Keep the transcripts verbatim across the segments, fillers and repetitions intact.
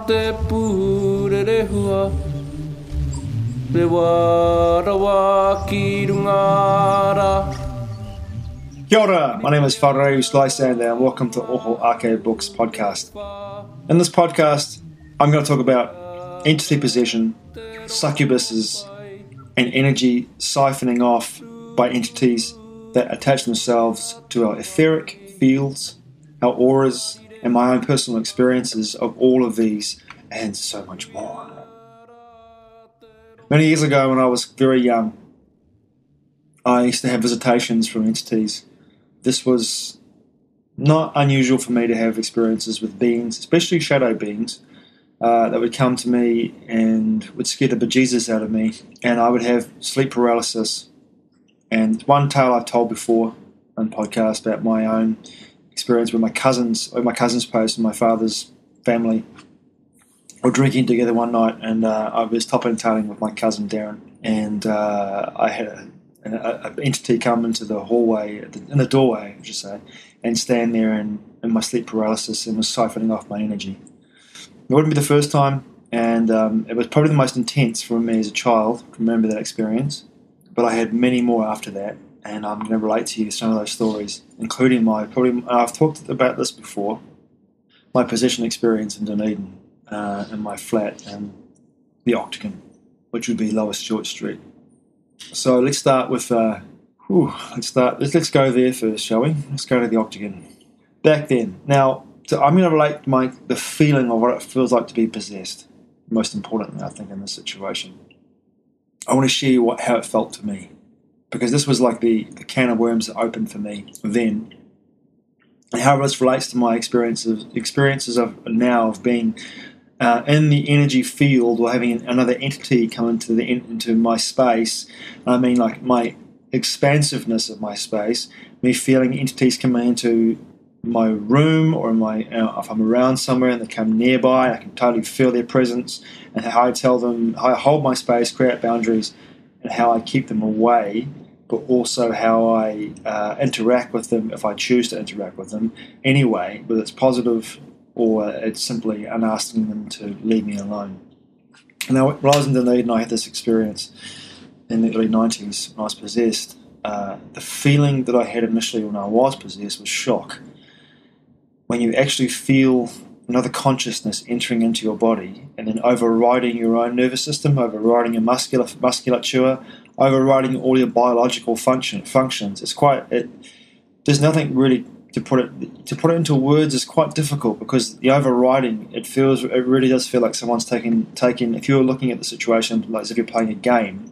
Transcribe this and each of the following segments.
te pūrere hua Te warawa ki rungara. Kia ora, my name is Wharau Slysander and welcome to Oho Ake Books podcast. In this podcast, I'm going to talk about entity possession, succubuses, and energy siphoning off by entities that attach themselves to our etheric fields, our auras, and my own personal experiences of all of these and so much more. Many years ago when I was very young, I used to have visitations from entities. This was not unusual for me to have experiences with beings, especially shadow beings, uh, that would come to me and would scare the bejesus out of me, and I would have sleep paralysis. And one tale I've told before on podcast about my own experience with my cousins, or my cousin's place and my father's family, were drinking together one night, and uh, I was top and tailing with my cousin Darren, and uh, I had a, an a, a entity come into the hallway, in the doorway, I should say, and stand there in, in my sleep paralysis and was siphoning off my energy. It wouldn't be the first time, and um, it was probably the most intense for me as a child to remember that experience, but I had many more after that, and I'm going to relate to you some of those stories, including my, probably, I've talked about this before, my possession experience in Dunedin, uh, in my flat in the Octagon, which would be Lower Stewart Street. So let's start with, uh, whew, let's start, let's, let's go there first, shall we? Let's go to the Octagon. Back then, now, so I'm going to relate my the feeling of what it feels like to be possessed, most importantly, I think, in this situation. I want to share what how it felt to me, because this was like the, the can of worms that opened for me then, and how this relates to my experiences experiences of now of being uh, in the energy field or having another entity come into the into my space. I mean, like my expansiveness of my space, me feeling entities coming into my room or my uh, if I'm around somewhere and they come nearby, I can totally feel their presence, and how I tell them, how I hold my space, create boundaries, and how I keep them away, but also how I uh, interact with them if I choose to interact with them anyway, whether it's positive or it's simply asking them to leave me alone. Now, when I was in Dunedin, I had this experience in the early nineties when I was possessed. Uh, the feeling that I had initially when I was possessed was shock. When you actually feel another consciousness entering into your body and then overriding your own nervous system, overriding your muscular musculature, overriding all your biological function functions. It's quite. It, there's nothing really to put it to put it into words is quite difficult, because the overriding, it feels it really does feel like someone's taking taking. If you're looking at the situation like as if you're playing a game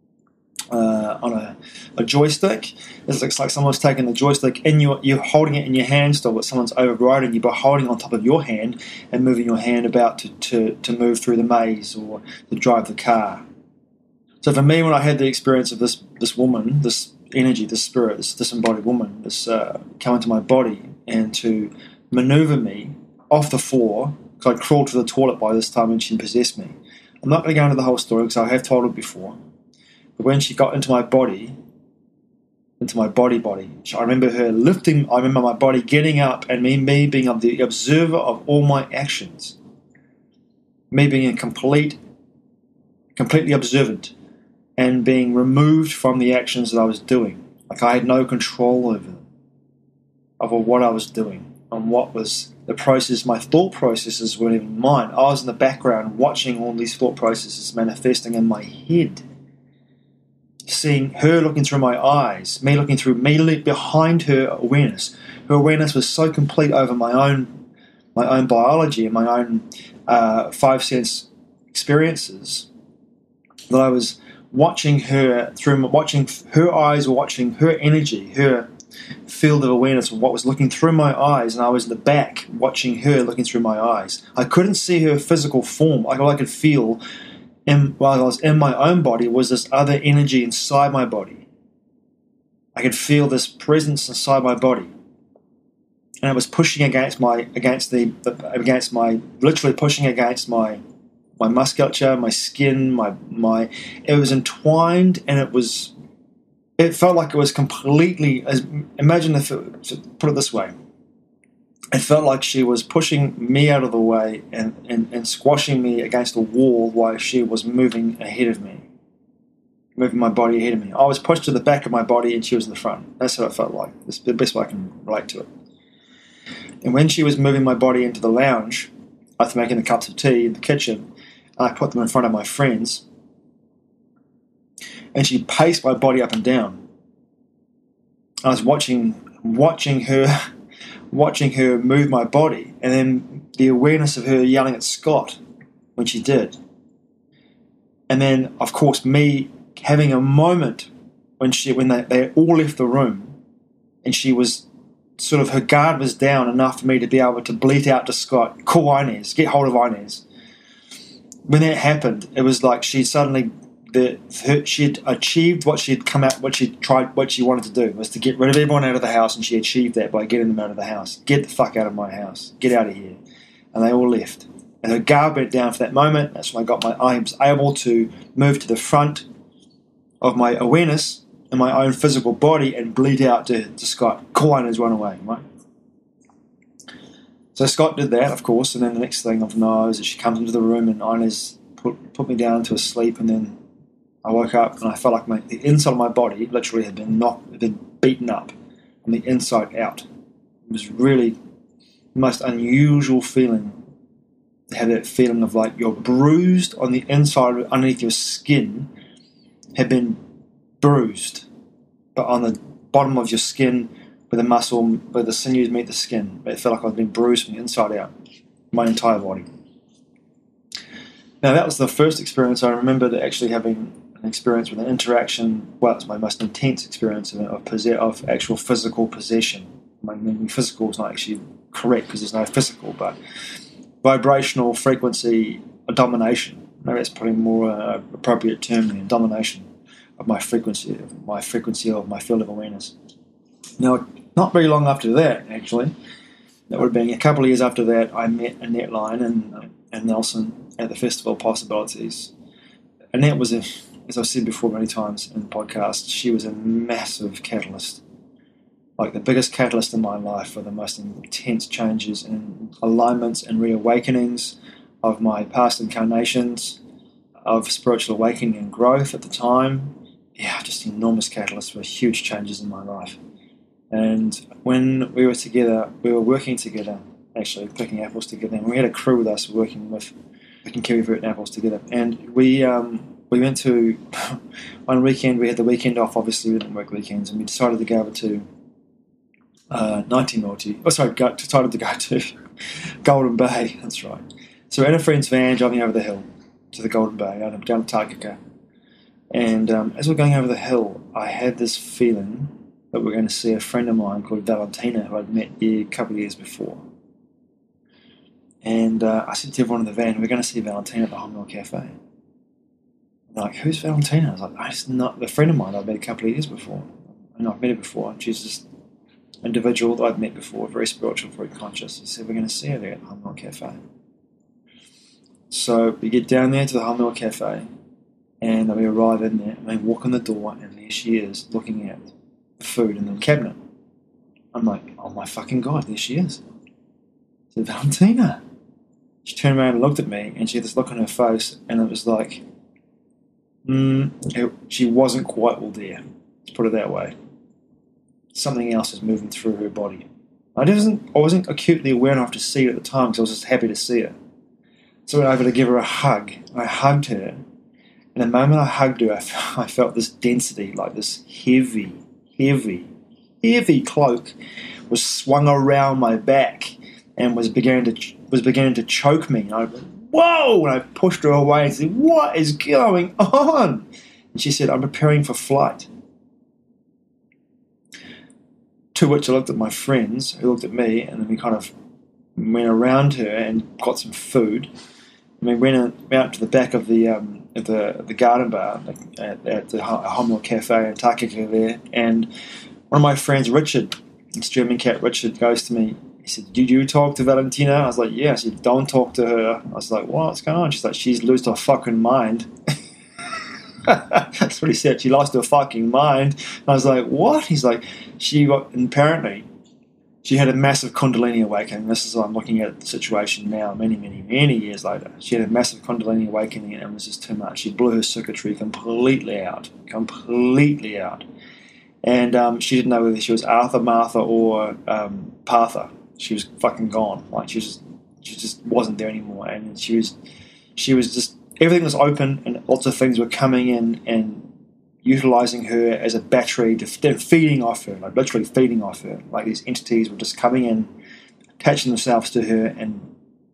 uh, on a, a joystick, it looks like someone's taking the joystick in your, you're holding it in your hand still, but someone's overriding you by holding on top of your hand and moving your hand about to, to, to move through the maze or to drive the car. So for me, when I had the experience of this this woman, this energy, this spirit, this disembodied woman, this uh, come into my body and to maneuver me off the floor, because I'd crawled to the toilet by this time and she possessed me. I'm not going to go into the whole story because I have told it before. But when she got into my body, into my body body, I remember her lifting, I remember my body getting up and me, me being the observer of all my actions. Me being a complete, completely observant and being removed from the actions that I was doing. Like I had no control over them, over what I was doing, and what was the process. My thought processes weren't even mine. I was in the background watching all these thought processes manifesting in my head. Seeing her looking through my eyes, me looking through, me behind her awareness. Her awareness was so complete over my own, my own biology and my own uh, five sense experiences that I was watching her through, watching her eyes, or watching her energy, her field of awareness of what was looking through my eyes, and I was in the back watching her looking through my eyes. I couldn't see her physical form. All I could feel in, while I was in my own body was this other energy inside my body. I could feel this presence inside my body, and it was pushing against my against the against my literally pushing against my my musculature, my skin, my my. It was entwined, and it was. It felt like it was completely. As, imagine if it, put it this way. it felt like she was pushing me out of the way and, and, and squashing me against the wall while she was moving ahead of me, moving my body ahead of me. I was pushed to the back of my body and she was in the front. That's what it felt like. That's the best way I can relate to it. And when she was moving my body into the lounge, I was making the cups of tea in the kitchen, and I put them in front of my friends, and she paced my body up and down. I was watching watching her watching her move my body, and then the awareness of her yelling at Scott when she did. And then, of course, me having a moment when she when they, they all left the room, and she was sort of, her guard was down enough for me to be able to bleat out to Scott, call Inez, get hold of Inez. When that happened, it was like she suddenly, the her, she had achieved what she had come out, what she tried, what she wanted to do, was to get rid of everyone out of the house, and she achieved that by getting them out of the house. Get the fuck out of my house. Get out of here. And they all left. And her guard went down for that moment. That's when I got my, I was able to move to the front of my awareness in my own physical body and bleat out to, to Scott, call Inez, run away, right? So Scott did that, of course, and then the next thing I know is that she comes into the room and Inez put, put me down to a sleep, and then I woke up and I felt like my, the inside of my body literally had been knocked, had been beaten up from the inside out. It was really the most unusual feeling to have that feeling of like you're bruised on the inside, underneath your skin, had been bruised, but on the bottom of your skin, where the muscle, where the sinews meet the skin, it felt like I'd been bruised from the inside out, my entire body. Now that was the first experience I remembered actually having an experience with an interaction. Well, it was my most intense experience of of, possess, of actual physical possession. I mean, physical is not actually correct because there's no physical, but vibrational frequency domination. Maybe that's probably more uh, appropriate term than domination of my frequency, of my frequency of my field of awareness. Now, not very long after that, actually, that would have been a couple of years after that, I met Annette Lyon and, uh, and Nelson at the Festival of Possibilities. Annette was, a, as I've said before many times in the podcast, she was a massive catalyst, like the biggest catalyst in my life for the most intense changes and alignments and reawakenings of my past incarnations, of spiritual awakening and growth at the time. Yeah, just enormous catalyst for huge changes in my life. And when we were together, we were working together, actually, picking apples together. And we had a crew with us working with picking kiwi fruit and apples together. And we um, we went to, one weekend, we had the weekend off, obviously we didn't work weekends, and we decided to go over to uh, nineteen Naughty. Oh, sorry, go, decided to go to Golden Bay, that's right. So we're in a friend's van driving over the hill to the Golden Bay, down, down to Takaka. And um, as we're going over the hill, I had this feeling that we're going to see a friend of mine called Valentina, who I'd met a couple of years before. And uh, I said to everyone in the van, we're going to see Valentina at the Home Mill Cafe. And they're like, who's Valentina? I was like, oh, it's not a friend of mine I've met a couple of years before. And I've met her before. And she's just an individual that I've met before, very spiritual, very conscious. I said, we're going to see her there at the Home Mill Cafe. So we get down there to the Home Mill Cafe, and we arrive in there, and we walk in the door, and there she is, looking at the food in the cabinet. I'm like, oh my fucking God, there she is. I said, Valentina. She turned around and looked at me, and she had this look on her face, and it was like, mm, it, she wasn't quite all there. Let's put it that way. Something else is moving through her body. I wasn't, I wasn't acutely aware enough to see it at the time, because I was just happy to see her. So I went over to give her a hug. I hugged her. And the moment I hugged her, I felt, I felt this density, like this heavy, heavy, heavy cloak was swung around my back and was beginning to was beginning to choke me. And I went, whoa! And I pushed her away and said, what is going on? And she said, I'm preparing for flight. To which I looked at my friends, who looked at me, and then we kind of went around her and got some food. And we went out to the back of the um, of the the garden bar at, at the Home Mill Cafe in Takaka there, and one of my friends, Richard, this German cat Richard, goes to me. He said, did you talk to Valentina? I was like, yeah. I said, don't talk to her. I was like, what's going on? She's like, she's lost her fucking mind. That's what he said. She lost her fucking mind. And I was like, what? He's like, she got, apparently, she had a massive Kundalini awakening. This is I'm looking at the situation now, many, many, many years later. She had a massive Kundalini awakening, and it was just too much. She blew her circuitry completely out, completely out. And um, she didn't know whether she was Arthur, Martha, or um, Partha. She was fucking gone. Like she just, she just wasn't there anymore. And she was, she was just everything was open, and lots of things were coming in and utilizing her as a battery, to feeding off her, like literally feeding off her. Like these entities were just coming in, attaching themselves to her, and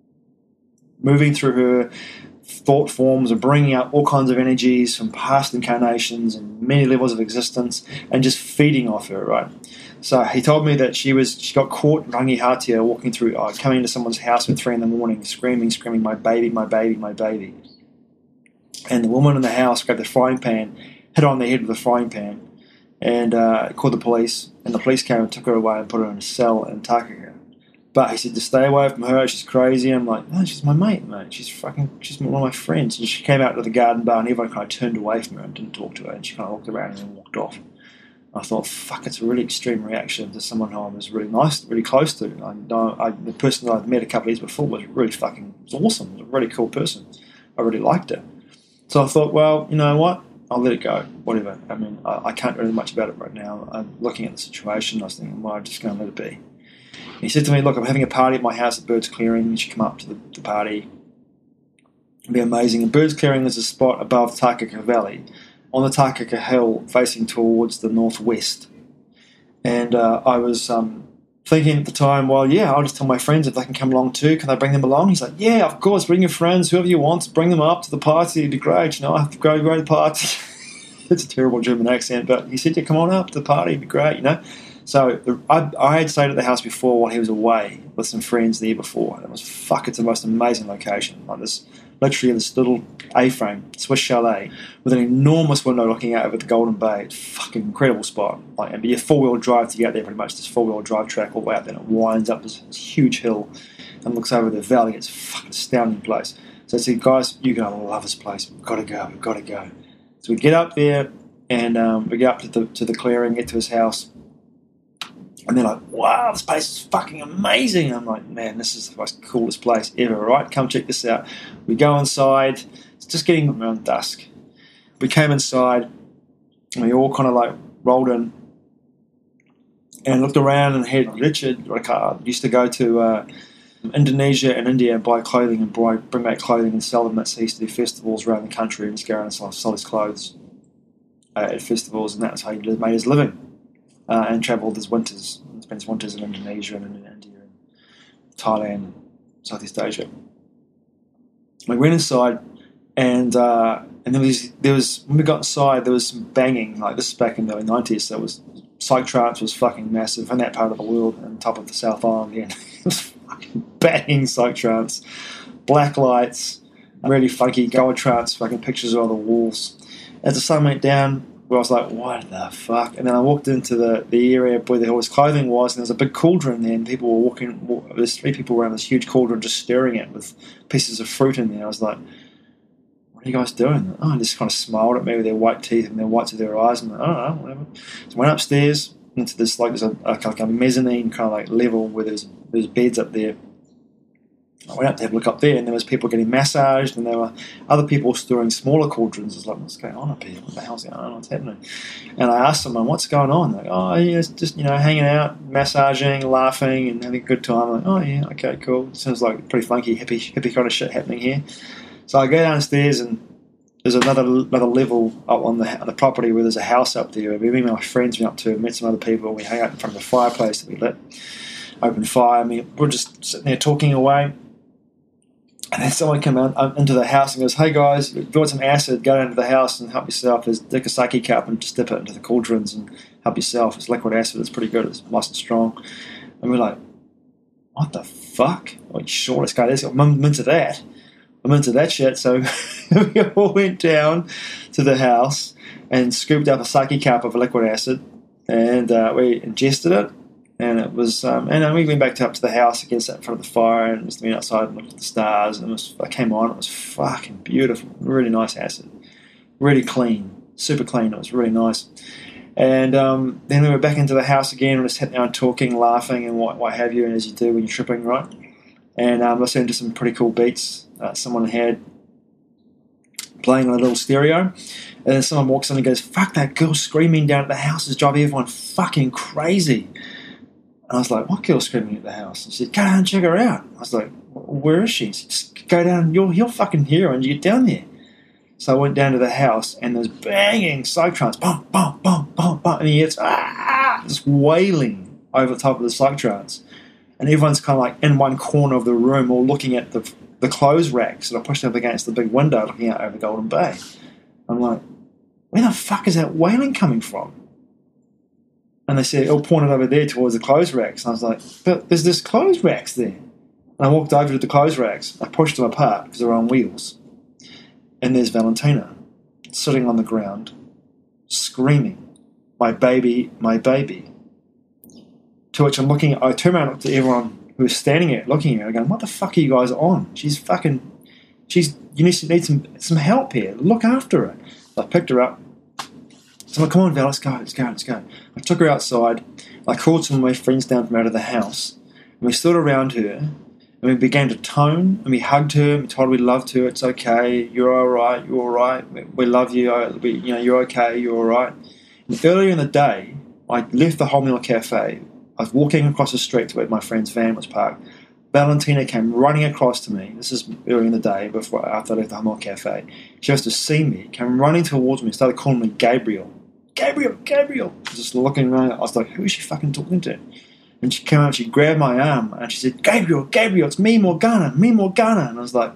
moving through her thought forms and bringing out all kinds of energies from past incarnations and many levels of existence, and just feeding off her, right? So he told me that she was she got caught Rangihatia walking through, uh, coming into someone's house at three in the morning, screaming, screaming, my baby, my baby, my baby. And the woman in the house grabbed the frying pan, hit her on the head with a frying pan, and uh, called the police. And the police came and took her away and put her in a cell in Takaka. But he said to stay away from her, she's crazy. I'm like, no, she's my mate, mate. She's fucking, she's one of my friends. And she came out to the garden bar, and everyone kind of turned away from her and didn't talk to her. And she kind of looked around and then walked off. I thought, fuck, it's a really extreme reaction to someone who I was really nice, really close to. I, I, the person that I'd met a couple of years before was really fucking, was awesome. Was a really cool person. I really liked her. So I thought, well, you know what? I'll let it go, whatever. I mean, I, I can't really do much about it right now. I'm looking at the situation. I was thinking, well, I'm just going to let it be. And he said to me, look, I'm having a party at my house at Birds Clearing. You should come up to the, the party. It'll be amazing. And Birds Clearing is a spot above Takaka Valley, on the Takaka Hill, facing towards the northwest. And uh, I was um, thinking at the time, well, yeah, I'll just tell my friends if they can come along too. Can I bring them along? He's like, yeah, of course, bring your friends, whoever you want, bring them up to the party. It'd be great. You know, I have to go to the party. It's a terrible German accent, but he said, yeah, come on up to the party. It'd be great, you know. So the, I, I had stayed at the house before while he was away with some friends there before. And it was, fuck, it's the most amazing location. Like this, literally this little A-frame, Swiss chalet, with an enormous window looking out over the Golden Bay. It's a fucking incredible spot. Like, and be a four-wheel drive to get there, pretty much, this four-wheel drive track all the way up there, and it winds up this, this huge hill and looks over the valley. It's a fucking astounding place. So I said, guys, you're going to love this place. We've got to go. We've got to go. So we get up there, and um, we get up to the, to the clearing, get to his house. And they're like, wow, this place is fucking amazing. I'm like, man, this is the most coolest place ever, right? Come check this out. We go inside. It's just getting around dusk. We came inside, and we all kind of like rolled in and looked around and had Richard, like I used to go to uh, Indonesia and India and buy clothing and buy, bring back clothing and sell them. So he used to do festivals around the country and just go around and sell, sell his clothes uh, at festivals, and that's how he made his living. Uh, and travelled his winters, spent his winters in Indonesia and in India and Thailand, Southeast Asia. We went inside, and uh, and there was there was when we got inside, there was some banging. Like this is back in the early nineties. So it was psych trance was fucking massive in that part of the world, on top of the South Island. Yeah, it was fucking banging psych trance, black lights, really funky goa trance, fucking pictures on the walls. As the sun went down, I was like, what the fuck? And then I walked into the, the area where the, his clothing was, and there was a big cauldron there, and people were walking, there's three people around this huge cauldron just stirring it with pieces of fruit in there. I was like, what are you guys doing? Oh, and just kind of smiled at me with their white teeth and their whites of their eyes, and I don't know, whatever. So I went upstairs into this, like, there's a, a, like a mezzanine kind of like level where there's, there's beds up there. I went up to have a look up there, and there was people getting massaged, and there were other people stirring smaller cauldrons. I was like, what's going on up here? What the hell's going on? What's happening? And I asked someone, what's going on? They're like, oh, yeah, it's just, you know, hanging out, massaging, laughing, and having a good time. I'm like, oh, yeah, okay, cool. Sounds like pretty funky, hippie, hippie kind of shit happening here. So I go downstairs, and there's another another level up on the on the property where there's a house up there. Me and my friends went up to, met some other people. We hang out in front of the fireplace that we lit, open fire. I mean, we're just sitting there talking away. And then someone came out into the house and goes, hey guys, if you want some acid, go down to the house and help yourself. There's a sake cup and just dip it into the cauldrons and help yourself. It's liquid acid. It's pretty good. It's nice and strong. And we're like, what the fuck? Like, sure, let's go. Let's go. I'm into that. I'm into that shit. So we all went down to the house and scooped up a sake cup of liquid acid, and uh, we ingested it. And it was, um, and then we went back to, up to the house again, sat in front of the fire, and just went outside and looked at the stars. And it was, I came on, it was fucking beautiful, really nice acid, really clean, super clean. It was really nice. And um, then we were back into the house again, and we sat down talking, laughing, and what, what have you, and as you do when you're tripping, right? And um, listening to some pretty cool beats uh, someone had playing on a little stereo. And then someone walks in and goes, "Fuck, that girl screaming down at the house is driving everyone fucking crazy." And I was like, "What girl screaming at the house?" And she said, "Go down and check her out." I was like, "Where is she?" She said, "Just go down, you'll, you'll fucking hear her when you get down there." So I went down to the house, and there's banging psych trance, bum, bum, bum, bum, bum, and it's ah, just wailing over the top of the psych trance. And everyone's kind of like in one corner of the room, all looking at the the clothes racks that are pushed up against the big window, looking out over Golden Bay. I'm like, where the fuck is that wailing coming from? And they said, it all pointed over there towards the clothes racks. And I was like, but there's this clothes racks there. And I walked over to the clothes racks. I pushed them apart because they're on wheels. And there's Valentina sitting on the ground, screaming, "My baby, my baby." To which I'm looking, I turn around and look to everyone who was standing there looking at her going, "What the fuck are you guys on? She's fucking, she's, you need, need some some help here. Look after her." So I picked her up. So I'm like, "Come on, Val, let's go, let's go, let's go." I took her outside. I called some of my friends down from out of the house. And we stood around her. And we began to tone, and we hugged her, and we told her we loved her. "It's okay, you're all right, you're all right, we, we love you, we, you know, you're okay, you're all right." And earlier in the day, I left the Whole Meal Cafe. I was walking across the street to where my friend's van was parked. Valentina came running across to me. This is early in the day, before after I left the Whole Meal Cafe. She was to see me, came running towards me, started calling me Gabriel. "Gabriel, Gabriel!" Just looking around, I was like, who is she fucking talking to? And she came out, she grabbed my arm, and she said, "Gabriel, Gabriel, it's me, Morgana, me, Morgana." And I was like,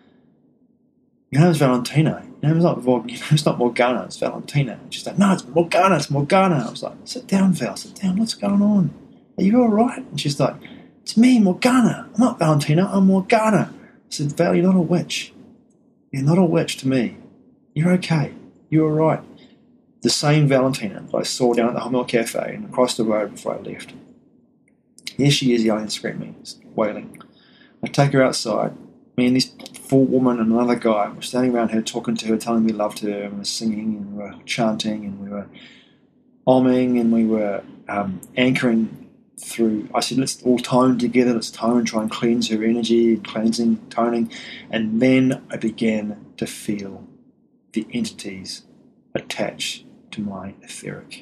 "Your name's Valentina. Your name's not, your name's not Morgana, it's Valentina." And she's like, "No, it's Morgana, it's Morgana." I was like, "Sit down, Val, sit down, what's going on? Are you all right?" And she's like, "It's me, Morgana. I'm not Valentina, I'm Morgana." I said, "Val, you're not a witch. You're not a witch to me. You're okay. You're all right." The same Valentina that I saw down at the Whole Meal Cafe and across the road before I left. Here she is yelling and screaming, wailing. I take her outside. Me and this four woman and another guy were standing around her, talking to her, telling me we loved her, and we were singing, and we were chanting, and we were oming, and we were um, anchoring through. I said, "Let's all tone together, let's tone, try and cleanse her energy, cleansing, toning." And then I began to feel the entities attached to my etheric.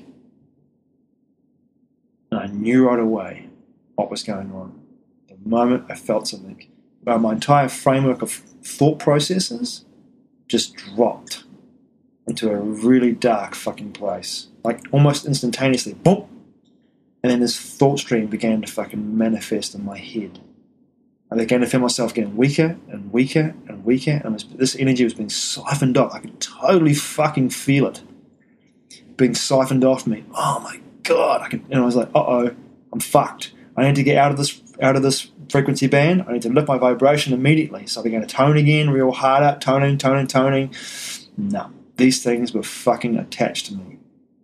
And I knew right away what was going on. The moment I felt something, uh, my entire framework of thought processes just dropped into a really dark fucking place. Like almost instantaneously, boom! And then this thought stream began to fucking manifest in my head. I began to feel myself getting weaker and weaker and weaker, and was, this energy was being siphoned off. I could totally fucking feel it being siphoned off me. Oh my god! I could, and I was like, "Uh oh, I'm fucked. I need to get out of this out of this frequency band. I need to lift my vibration immediately." So I began to tone again, real hard up, toning, toning, toning. No, these things were fucking attached to me.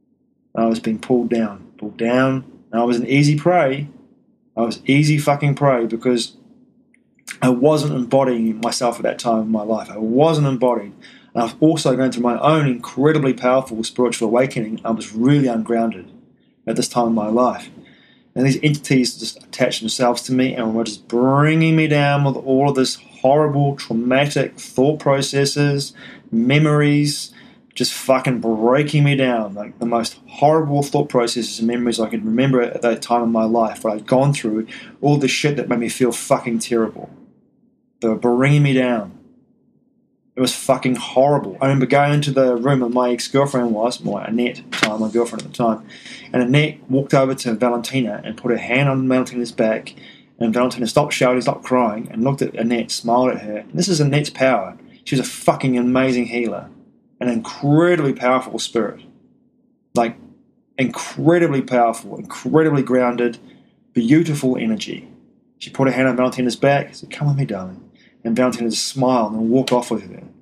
I was being pulled down, pulled down, and I was an easy prey. I was easy fucking prey because I wasn't embodying myself at that time in my life. I wasn't embodied. And I was also going through my own incredibly powerful spiritual awakening. I was really ungrounded at this time in my life. And these entities just attached themselves to me and were just bringing me down with all of this horrible, traumatic thought processes, memories, just fucking breaking me down. Like the most horrible thought processes and memories I can remember at that time in my life where I'd gone through all the shit that made me feel fucking terrible. They were bringing me down. It was fucking horrible. I remember going into the room where my ex-girlfriend was, my Annette at the time, my girlfriend at the time, and Annette walked over to Valentina and put her hand on Valentina's back, and Valentina stopped shouting, stopped crying, and looked at Annette, smiled at her. And this is Annette's power. She was a fucking amazing healer, an incredibly powerful spirit. Like, incredibly powerful, incredibly grounded, beautiful energy. She put her hand on Valentina's back and said, "Come with me, darling." And Valentina just smiled and walked off with her.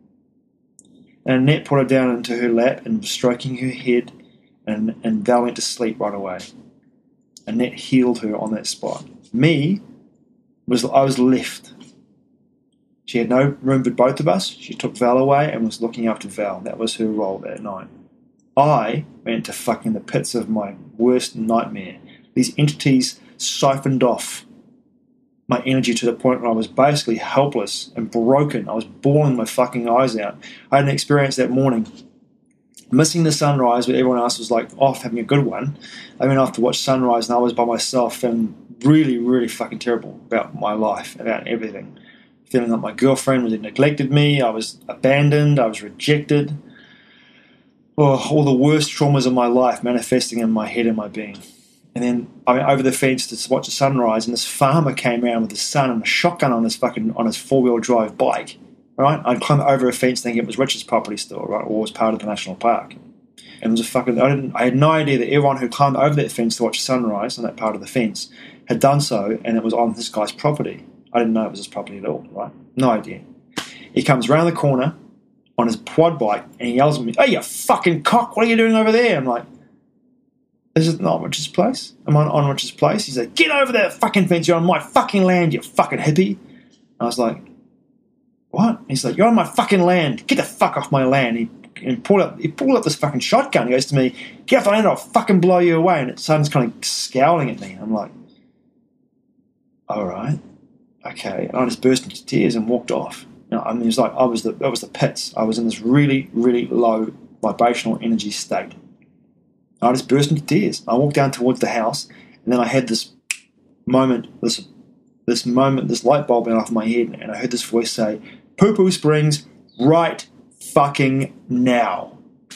And Annette put her down into her lap and was stroking her head, and, and Val went to sleep right away. Annette healed her on that spot. Me, was I was left. She had no room for both of us. She took Val away and was looking after Val. That was her role that night. I went to fucking the pits of my worst nightmare. These entities siphoned off my energy to the point where I was basically helpless and broken. I was bawling my fucking eyes out. I had an experience that morning, missing the sunrise where everyone else was like off having a good one. I went off to watch sunrise and I was by myself and really, really fucking terrible about my life, about everything. Feeling like my girlfriend was neglected me, I was abandoned, I was rejected. Oh, all the worst traumas of my life manifesting in my head and my being. And then I went over the fence to watch the sunrise, and this farmer came around with his son and a shotgun on his fucking on his four wheel drive bike. Right, I'd climb over a fence thinking it was Richard's property still, right, or was part of the national park. And it was a fucking. I didn't. I had no idea that everyone who climbed over that fence to watch sunrise on that part of the fence had done so, and it was on this guy's property. I didn't know it was his property at all. Right, no idea. He comes around the corner on his quad bike and he yells at me, "Hey, you fucking cock! What are you doing over there?" I'm like, "This is not Richard's place. I'm on, on Richard's place." He's like, "Get over that fucking fence. You're on my fucking land, you fucking hippie." I was like, "What?" He's like, "You're on my fucking land. Get the fuck off my land." He, he pulled up he pulled up this fucking shotgun. He goes to me, "Get off the land or I'll fucking blow you away." And it son's kind of scowling at me. I'm like, all right, okay. And I just burst into tears and walked off. You know, I mean, it was like I was the I was the pits. I was in this really, really low vibrational energy state. I just burst into tears. I walked down towards the house, and then I had this moment, this this moment, this light bulb went off in my head, and I heard this voice say, "Poo Poo Springs, right fucking now."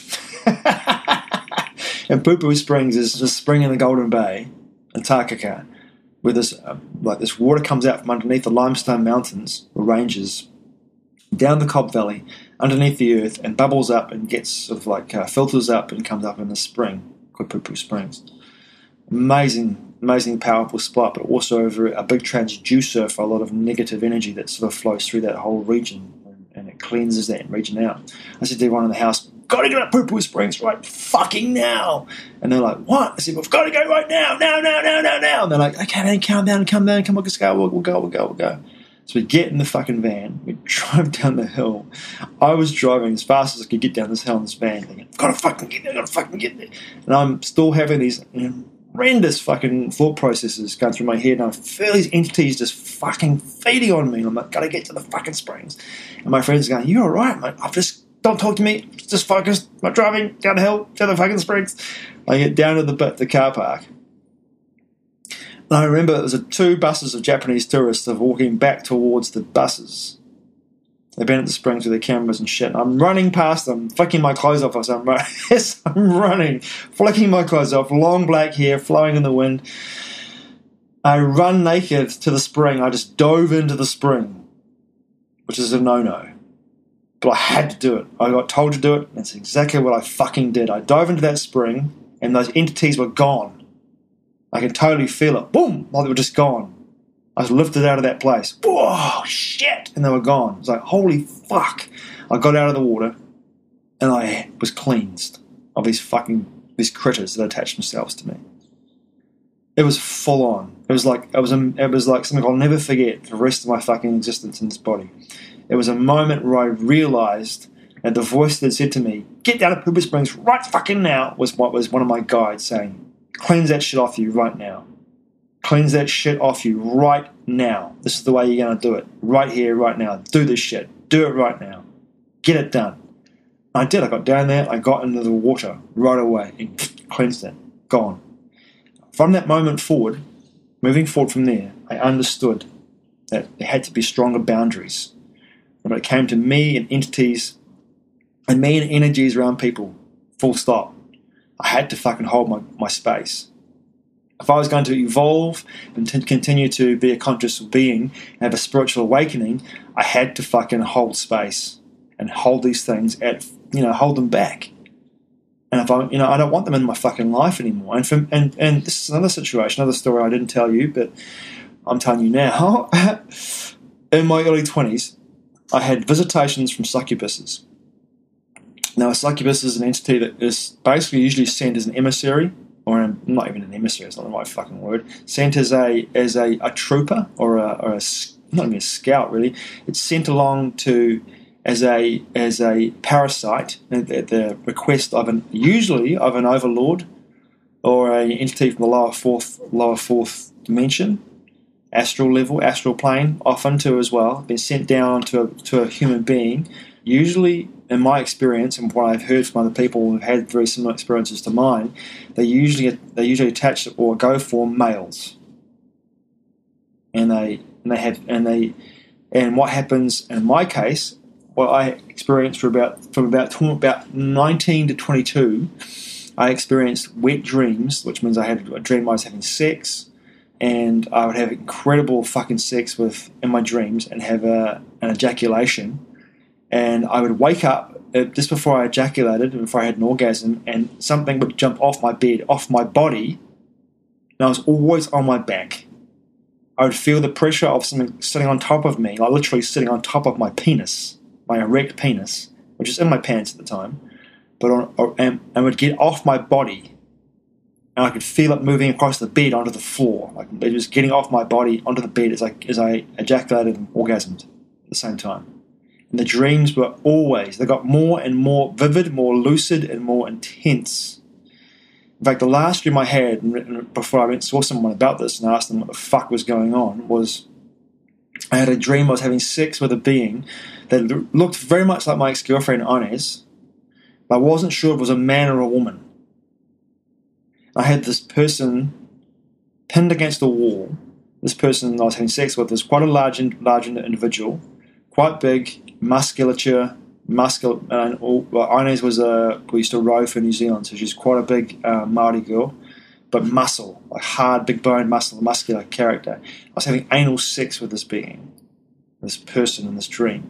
And Poo Poo Springs is a spring in the Golden Bay, in Takaka, where this uh, like this water comes out from underneath the limestone mountains or ranges, down the Cobb Valley, underneath the earth, and bubbles up and gets sort of like uh, filters up and comes up in the spring called Poo Poo Springs. Amazing, amazing, powerful spot, but also over a big transducer for a lot of negative energy that sort of flows through that whole region, and, and it cleanses that region out. I said to everyone in the house, "Gotta get up Poo Poo Springs right fucking now." And they're like, "What?" I said, "We've got to go right now, now, now, now, now, now." And they're like, "Okay, man, calm down, calm down, come on, let's go, we'll, we'll go, we'll go, we'll go." So we get in the fucking van, we drive down the hill. I was driving as fast as I could get down this hill in this van, thinking, "I've got to fucking get there, I've got to fucking get there." And I'm still having these horrendous fucking thought processes going through my head, and I feel these entities just fucking feeding on me. And I'm like, "Gotta get to the fucking springs." And my friends are going, "You alright, mate? I've just, don't talk to me, just focus. I'm driving down the hill to the fucking springs." I get down to the, the car park. And I remember it was a two buses of Japanese tourists of walking back towards the buses. They've been at the springs with their cameras and shit. And I'm running past them, flicking my clothes off as I'm running. Yes, I'm running, flicking my clothes off, long black hair flowing in the wind. I run naked to the spring. I just dove into the spring, which is a no-no. But I had to do it. I got told to do it. That's exactly what I fucking did. I dove into that spring, and those entities were gone. I could totally feel it. Boom! While they were just gone. I was lifted out of that place. Whoa, shit! And they were gone. I was like, holy fuck. I got out of the water, and I was cleansed of these fucking, these critters that attached themselves to me. It was full on. It was like, it was, a, it was like something I'll never forget for the rest of my fucking existence in this body. It was a moment where I realised that the voice that said to me, "Get down to Poo Poo Springs right fucking now," was what was one of my guides saying, "Cleanse that shit off you right now. Cleanse that shit off you right now. This is the way you're going to do it. Right here, right now. Do this shit. Do it right now. Get it done." And I did. I got down there. I got into the water right away and cleansed it. Gone. From that moment forward, moving forward from there, I understood that there had to be stronger boundaries. When it came to me and entities, and me and energies around people, full stop, I had to fucking hold my, my space. If I was going to evolve and to continue to be a conscious being and have a spiritual awakening, I had to fucking hold space and hold these things at, you know, hold them back. And if I, you know, I don't want them in my fucking life anymore. And from, and and this is another situation, another story I didn't tell you, but I'm telling you now. In my early twenties, I had visitations from succubuses. Now, a succubus is an entity that is basically usually sent as an emissary, or an, not even an emissary, it's not the right fucking word, sent as a as a, a trooper, or a, or a, not even a scout really. It's sent along to as a as a parasite at the request of an usually of an overlord or an entity from the lower fourth lower fourth dimension, astral level, astral plane, often too as well, been sent down to a, to a human being. Usually, in my experience and what I've heard from other people who've had very similar experiences to mine, they usually they usually attach or go for males, and they and they have and they and what happens in my case. What I experienced for about from about about nineteen to twenty-two, I experienced wet dreams, which means I had a dream I was having sex, and I would have incredible fucking sex with in my dreams and have a, an ejaculation, and I would wake up just before I ejaculated and before I had an orgasm, and something would jump off my bed, off my body, and I was always on my back. I would feel the pressure of something sitting on top of me, like literally sitting on top of my penis. My erect penis, which is in my pants at the time, but on, or, and, and would get off my body, and I could feel it moving across the bed onto the floor. Like it was getting off my body onto the bed as I as I ejaculated and orgasmed at the same time. And the dreams were always, they got more and more vivid, more lucid, and more intense. In fact, the last dream I had, and before I went and saw someone about this and asked them what the fuck was going on, was I had a dream I was having sex with a being that looked very much like my ex-girlfriend Inez, but I wasn't sure if it was a man or a woman. I had this person pinned against a wall. This person I was having sex with was quite a large, large individual, quite big, musculature, muscular. And well, Inez was a we used to row for New Zealand, so she's quite a big uh, Māori girl, but muscle, like hard, big bone, muscle, muscular character. I was having anal sex with this being, this person in this dream.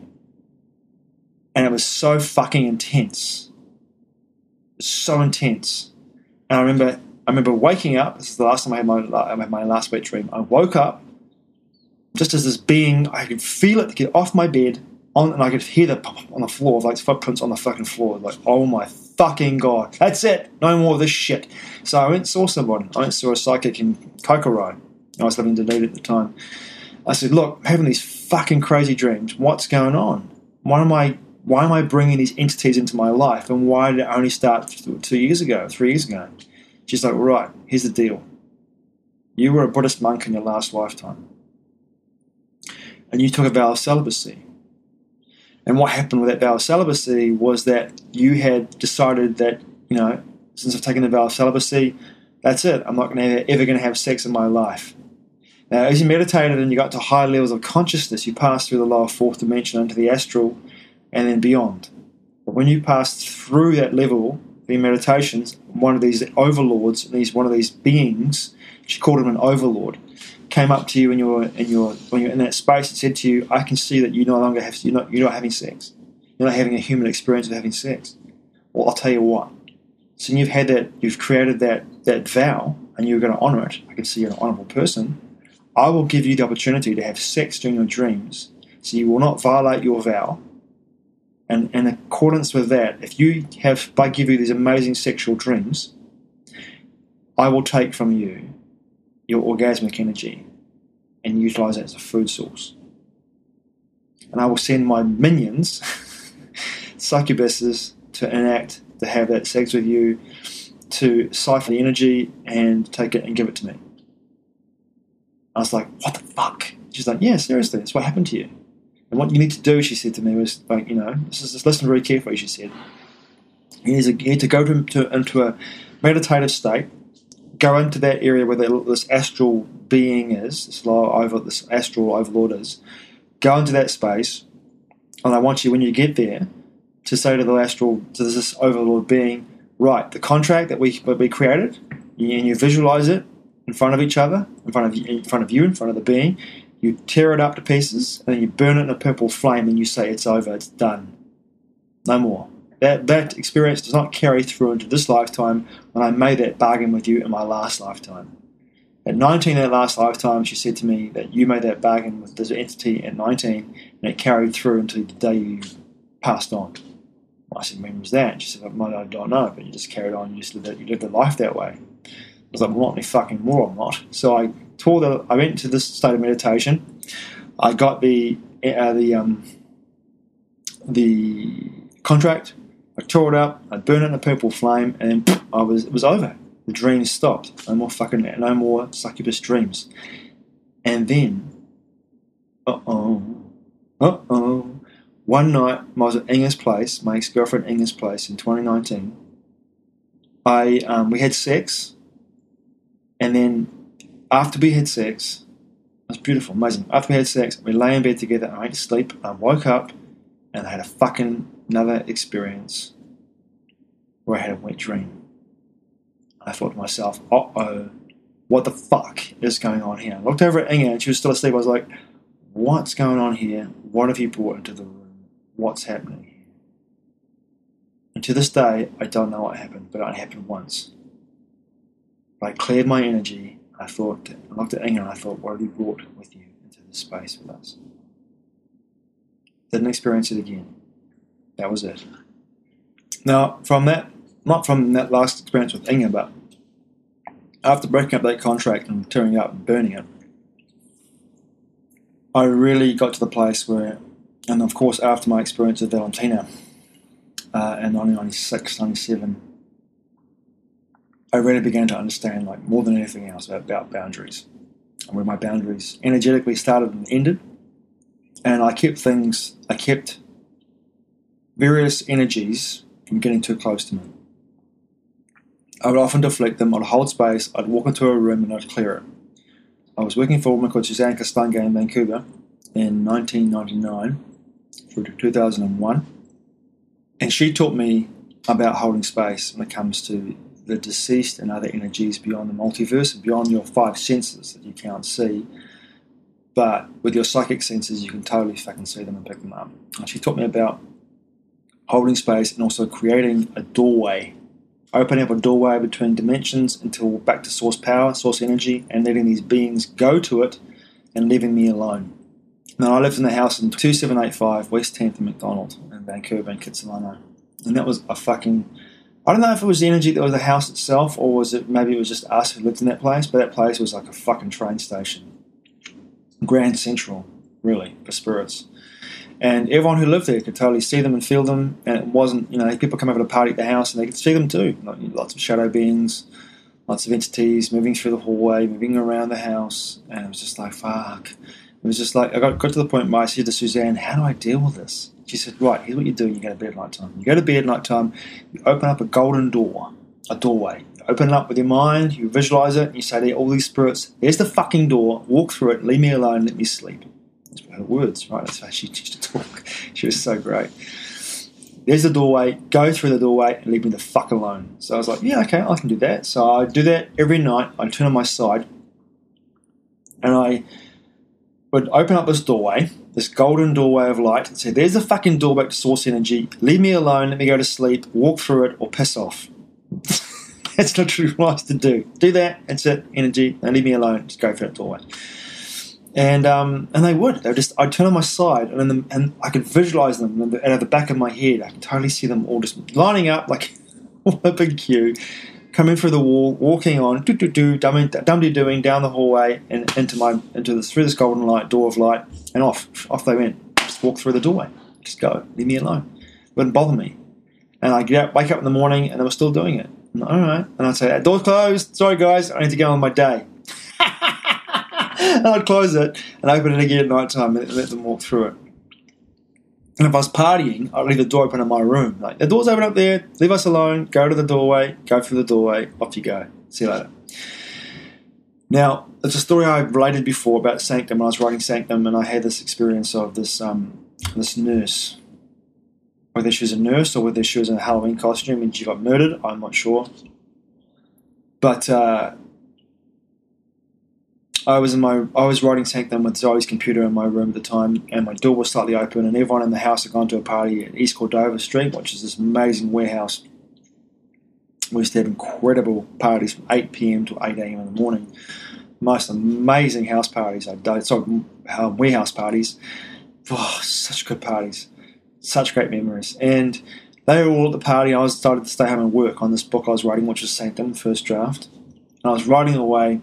And it was so fucking intense. It was so intense. And I remember I remember waking up, this is the last time I had my, I had my last wet dream. I woke up just as this being, I could feel it get off my bed, on, and I could hear the pop on the floor, like footprints on the fucking floor. Like, oh my fucking God, that's it, no more of this shit. So I went and saw someone. I went and saw a psychic in Kokoro. I was living in Dunedin at the time. I said, look, I'm having these fucking crazy dreams. What's going on? Why am I why am I bringing these entities into my life? And why did it only start two years ago, three years ago? She's like, right, here's the deal. You were a Buddhist monk in your last lifetime. And you took a vow of celibacy. And what happened with that vow of celibacy was that you had decided that, you know, since I've taken the vow of celibacy, that's it. I'm not gonna ever going to have sex in my life. Now, as you meditated and you got to high levels of consciousness, you passed through the lower fourth dimension into the astral and then beyond. But when you passed through that level, in meditations, one of these overlords, these one of these beings, she called him an overlord, came up to you in your in your when you're in that space and said to you, "I can see that you no longer have you're not you're not having sex. You're not having a human experience of having sex." Well, I'll tell you what. So you've had that, you've created that that vow, and you're going to honour it. I can see you're an honourable person. I will give you the opportunity to have sex during your dreams, so you will not violate your vow. And in accordance with that, if you have, if I give you these amazing sexual dreams, I will take from you your orgasmic energy and utilize it as a food source. And I will send my minions, succubuses, to enact, to have that sex with you, to siphon the energy and take it and give it to me. I was like, what the fuck? She's like, yeah, seriously, that's what happened to you. And what you need to do, she said to me, was like, you know, just, just listen very carefully, she said. You need to, you need to go to, to, into a meditative state, go into that area where the, this astral being is, this, lower over, this astral overlord is, go into that space, and I want you, when you get there, to say to the astral, to this overlord being, right, the contract that we that we created, and you visualize it in front of each other, in front of you, in front of you, in front of the being. You tear it up to pieces, and then you burn it in a purple flame, and you say it's over, it's done, no more. That that experience does not carry through into this lifetime when I made that bargain with you in my last lifetime. At nineteen, that last lifetime, she said to me that you made that bargain with this entity at nineteen, and it carried through until the day you passed on. I said, when was that? And she said, I don't know, but you just carried on, you just lived, it, you lived the life that way. I was like, well, not any fucking more, I'm not. So I tore the, I went into this state of meditation. I got the uh, the um the contract. I tore it up. I burned it in a purple flame, and then I was it was over. The dreams stopped. No more fucking no more succubus dreams. And then, uh oh, uh oh. One night, I was at Inga's place, my ex-girlfriend Inga's place in twenty nineteen. I um, we had sex, and then after we had sex, it was beautiful, amazing. After we had sex, we lay in bed together, and I went to sleep. I woke up, and I had a fucking another experience where I had a wet dream. I thought to myself, uh oh, what the fuck is going on here? I looked over at Inga, and she was still asleep. I was like, what's going on here? What have you brought into the room? What's happening here? And to this day, I don't know what happened, but it only happened once. But I cleared my energy. I thought, I looked at Inga and I thought, what have you brought with you into this space with us? Didn't experience it again. That was it. Now, from that, not from that last experience with Inga, but after breaking up that contract and tearing it up and burning it, I really got to the place where, and of course after my experience with Valentina uh, in nineteen ninety-six, ninety-seven, I really began to understand, like more than anything else, about, about boundaries and where my boundaries energetically started and ended. And I kept things, I kept various energies from getting too close to me. I would often deflect them, I'd hold space, I'd walk into a room and I'd clear it. I was working for a woman called Suzanne Castange in Vancouver in nineteen ninety-nine through to two thousand one. And she taught me about holding space when it comes to the deceased and other energies beyond the multiverse and beyond your five senses that you can't see. But with your psychic senses, you can totally fucking see them and pick them up. And she taught me about holding space and also creating a doorway, opening up a doorway between dimensions until back to source power, source energy, and letting these beings go to it and leaving me alone. Now, I lived in the house in two seven eight five West tenth and McDonald in Vancouver in Kitsilano. And that was a fucking... I don't know if it was the energy that was the house itself, or was it maybe it was just us who lived in that place, but that place was like a fucking train station. Grand Central, really, for spirits. And everyone who lived there could totally see them and feel them, and it wasn't, you know, people come over to party at the house and they could see them too. Like, lots of shadow beings, lots of entities moving through the hallway, moving around the house, and it was just like, fuck. It was just like, I got, got to the point where I said to Suzanne, how do I deal with this? She said, right, here's what you do. You go to bed at night time. You go to bed at night time, you open up a golden door, a doorway. You open it up with your mind, you visualize it, and you say to all these spirits, here's the fucking door, walk through it, leave me alone, let me sleep. That's her words, right? That's how she used to talk. She was so great. There's the doorway, go through the doorway and leave me the fuck alone. So I was like, yeah, okay, I can do that. So I do that every night. I turn on my side and I would open up this doorway, this golden doorway of light, and say, there's the fucking door back to source energy. Leave me alone, let me go to sleep, walk through it, or piss off. That's literally what I used to do. Do that, that's it, energy, and leave me alone, just go through that doorway. And um, and they would. They would just, I'd turn on my side, and then and I could visualize them, and at the back of my head, I could totally see them all just lining up like a big queue, coming through the wall, walking on, do do do, dum-de doing down the hallway and into my into this through this golden light door of light, and off off they went. Just walk through the doorway, just go, leave me alone. It wouldn't bother me. And I get up, wake up in the morning, and they were still doing it. And, all right, and I'd say, door's closed. Sorry guys, I need to get on with my day. And I'd close it and open it again at night time and let them walk through it. And if I was partying, I'd leave the door open in my room. Like, the door's open up there, leave us alone, go to the doorway, go through the doorway, off you go. See you later. Now, it's a story I related before about Sanctum. When I was writing Sanctum, and I had this experience of this um, this nurse. Whether she was a nurse or whether she was in a Halloween costume and she got murdered, I'm not sure. But uh, I was in my I was writing Sanctum with Zoe's computer in my room at the time, and my door was slightly open, and everyone in the house had gone to a party at East Cordova Street, which is this amazing warehouse. We used to have incredible parties from eight p.m. to eight a.m. in the morning. Most amazing house parties. I did, sorry, warehouse parties. Oh, such good parties. Such great memories. And they were all at the party. I was started to stay home and work on this book I was writing, which was Sanctum, first draft. And I was writing away.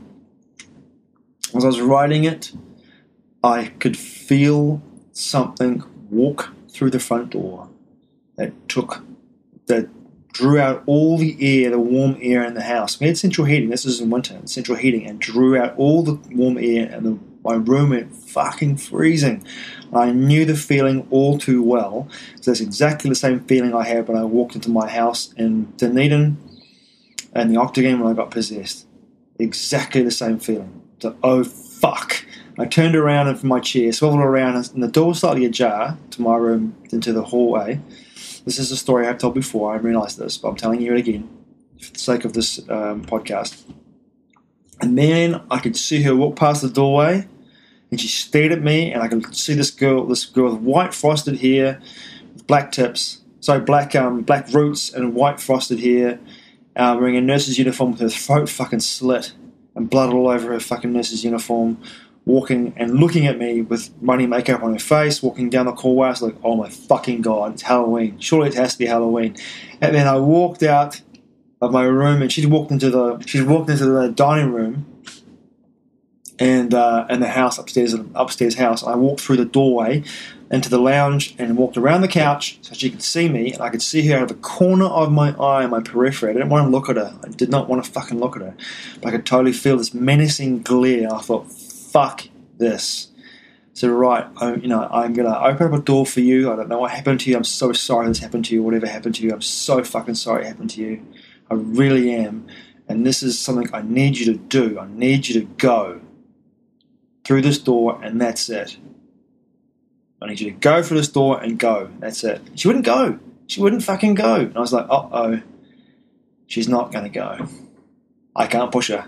As I was writing it, I could feel something walk through the front door that took, that drew out all the air, the warm air in the house. We had central heating. This was in winter, central heating, and drew out all the warm air, and the, my room went fucking freezing. I knew the feeling all too well. So that's exactly the same feeling I had when I walked into my house in Dunedin and the Octagon when I got possessed. Exactly the same feeling. So, oh fuck. I turned around from my chair, swiveled around, and the door was slightly ajar to my room, into the hallway. This is a story I've told before. I realised this, but I'm telling you it again for the sake of this um, podcast. And then I could see her walk past the doorway, and she stared at me, and I could see this girl, this girl with white frosted hair, with black tips, sorry, black um, black roots and white frosted hair, uh, wearing a nurse's uniform with her throat fucking slit and blood all over her fucking nurse's uniform, walking and looking at me with runny makeup on her face, walking down the hallway. I was like, oh my fucking God, it's Halloween. Surely it has to be Halloween. And then I walked out of my room, and she'd walked into the she'd walked into the dining room and uh, and the house upstairs, upstairs house. And I walked through the doorway into the lounge and walked around the couch so she could see me, and I could see her out of the corner of my eye, my periphery. I didn't want to look at her. I did not want to fucking look at her. But I could totally feel this menacing glare. I thought, fuck this. So right, I, you know, I'm gonna open up a door for you. I don't know what happened to you. I'm so sorry this happened to you. Whatever happened to you, I'm so fucking sorry it happened to you. I really am. And this is something I need you to do. I need you to go through this door, and that's it. I need you to go through this door and go. That's it. She wouldn't go. She wouldn't fucking go. And I was like, uh-oh, she's not going to go. I can't push her.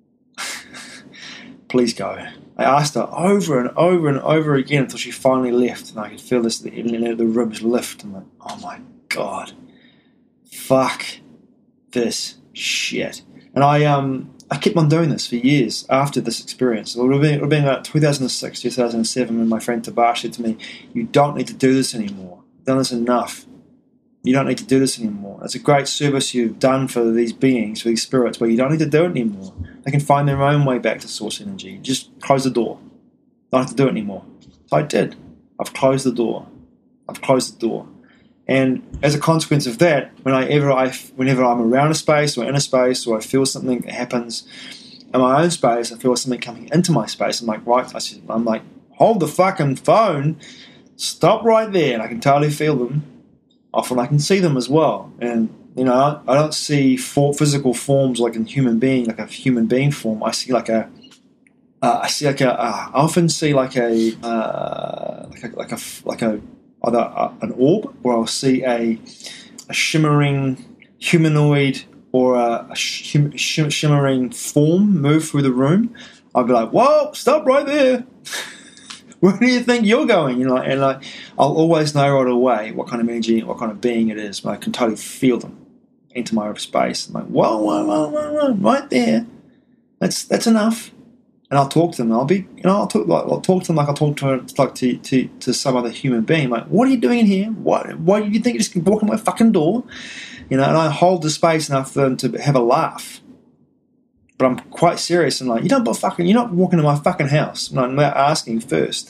Please go. I asked her over and over and over again until she finally left, and I could feel this, the, the ribs lift. I'm like, oh my God. Fuck this shit. And I um I kept on doing this for years after this experience. It would have been, it would have been about two thousand six, two thousand seven when my friend Tabash said to me, you don't need to do this anymore. You've done this enough. You don't need to do this anymore. It's a great service you've done for these beings, for these spirits, but you don't need to do it anymore. They can find their own way back to source energy. Just close the door. Don't have to do it anymore. So I did. I've closed the door. I've closed the door. And as a consequence of that, whenever, I, whenever I'm around a space or in a space, or I feel something that happens in my own space, I feel something coming into my space, I'm like, right, I said, I'm like, hold the fucking phone, stop right there, and I can totally feel them. Often I can see them as well. And, you know, I don't see for physical forms like a human being, like a human being form. I see like a, uh, I see like a, uh, I often see like a, uh, like a, like a, like a, either a, an orb, or I'll see a, a shimmering humanoid or a, a shim, shim, shimmering form move through the room. I'll be like, whoa, stop right there. Where do you think you're going? You know, and like, I'll always know right away what kind of energy, what kind of being it is, but I can totally feel them into my space. I'm like, whoa, whoa, whoa, whoa, whoa, right there. That's that's enough. And I'll talk to them. I'll be, you know, I'll talk like I'll talk to them like I'll talk to like to, to, to some other human being. Like, what are you doing in here? What? Why do you think you just walk in my fucking door? You know, and I hold the space enough for them to have a laugh. But I'm quite serious and like, you don't but fucking, you're not walking to my fucking house. I'm not asking first.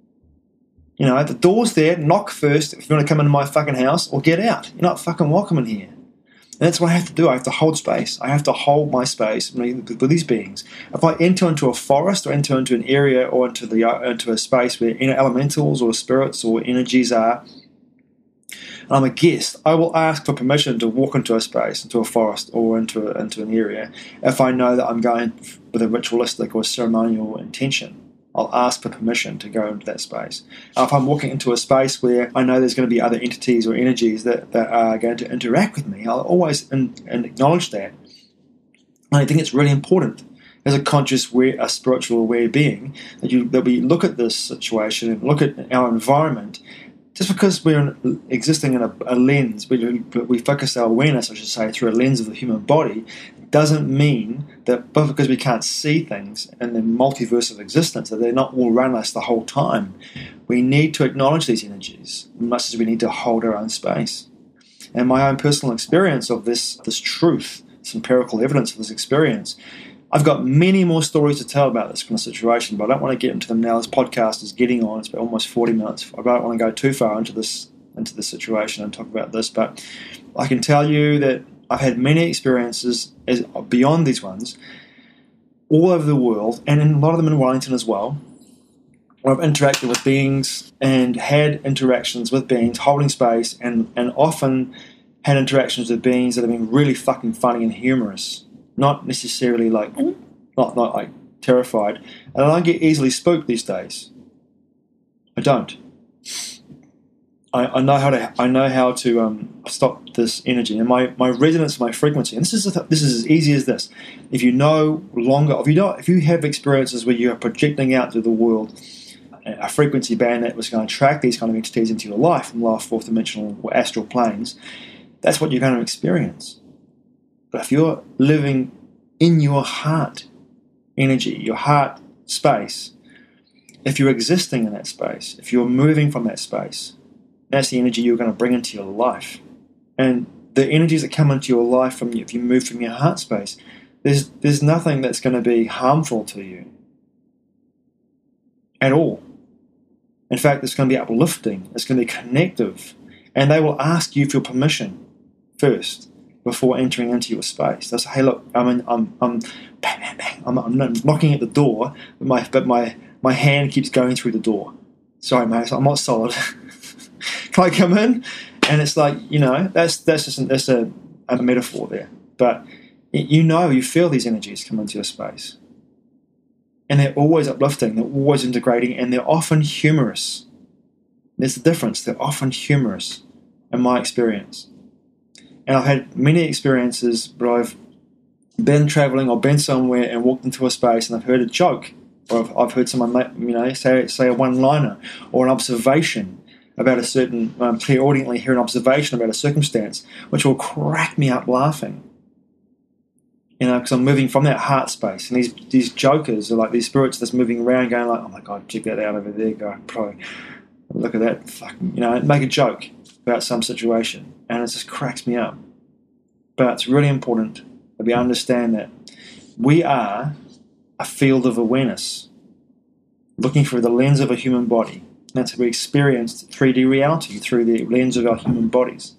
You know, the door's there, knock first if you want to come into my fucking house, or get out. You're not fucking welcome in here. And that's what I have to do. I have to hold space. I have to hold my space with these beings. If I enter into a forest or enter into an area or into the into a space where you know, elementals or spirits or energies are, and I'm a guest, I will ask for permission to walk into a space, into a forest, or into a, into an area if I know that I'm going with a ritualistic or ceremonial intention. I'll ask for permission to go into that space. If I'm walking into a space where I know there's going to be other entities or energies that, that are going to interact with me, I'll always in, in acknowledge that. And I think it's really important as a conscious, aware, a spiritual aware being that you that we look at this situation and look at our environment. Just because we're existing in a, a lens, we, we focus our awareness, I should say, through a lens of the human body, doesn't mean that, but because we can't see things in the multiverse of existence, that they're not all around us the whole time. We need to acknowledge these energies, as much as we need to hold our own space. And my own personal experience of this, this truth, this empirical evidence of this experience, I've got many more stories to tell about this kind of situation, but I don't want to get into them now. This podcast is getting on. It's been almost forty minutes. I don't want to go too far into this into this situation and talk about this, but I can tell you that I've had many experiences as, beyond these ones all over the world, and in a lot of them in Wellington as well. I've interacted with beings and had interactions with beings, holding space, and, and often had interactions with beings that have been really fucking funny and humorous. Not necessarily like, not, not like terrified. And I don't get easily spooked these days. I don't. I, I know how to. I know how to um, stop this energy, and my, my resonance, my frequency. And this is a, this is as easy as this. If you know longer, if you know, if you have experiences where you are projecting out to the world a frequency band that was going to attract these kind of entities into your life from lower fourth dimensional or astral planes, that's what you're going to experience. But if you're living in your heart energy, your heart space, if you're existing in that space, if you're moving from that space, that's the energy you're going to bring into your life. And the energies that come into your life from you, if you move from your heart space, there's there's nothing that's going to be harmful to you at all. In fact, it's going to be uplifting. It's going to be connective. And they will ask you for permission first before entering into your space. They'll say, hey, look, I mean, I'm, I'm, bang, bang, bang. I'm, I'm knocking at the door, but my, but my, my hand keeps going through the door. Sorry, mate, I'm not solid. Can I come in? And it's like, you know, that's that's just that's a, a metaphor there. But you know, you feel these energies come into your space. And they're always uplifting, they're always integrating, and they're often humorous. There's the difference. They're often humorous, in my experience. And I've had many experiences where I've been traveling or been somewhere and walked into a space and I've heard a joke, or I've, I've heard someone, you know, say say a one-liner or an observation about a certain, um, clairaudiently hear an observation about a circumstance, which will crack me up laughing. You know, because I'm moving from that heart space, and these these jokers are like these spirits that's moving around, going like, "Oh my God, check that out over there, go pro, look at that, fucking," you know, make a joke about some situation, and it just cracks me up. But it's really important that we understand that we are a field of awareness, looking through the lens of a human body. And that's how we experience three D reality, through the lens of our human bodies.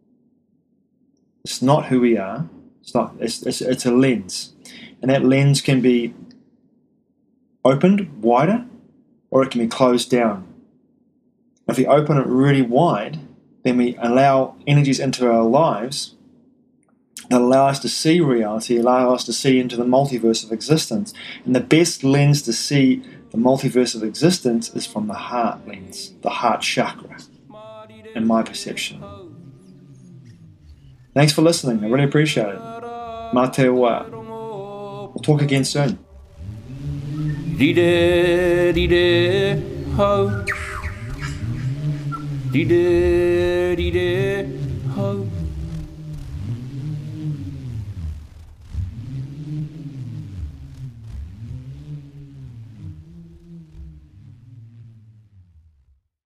It's not who we are. It's not. It's, it's, it's a lens, and that lens can be opened wider, or it can be closed down. If we open it really wide, then we allow energies into our lives that allow us to see reality, allow us to see into the multiverse of existence. And the best lens to see the multiverse of existence is from the heart lens, the heart chakra, in my perception. Thanks for listening. I really appreciate it. Mā te wā. We'll talk again soon. Ride, ride, ho. Ride, ride.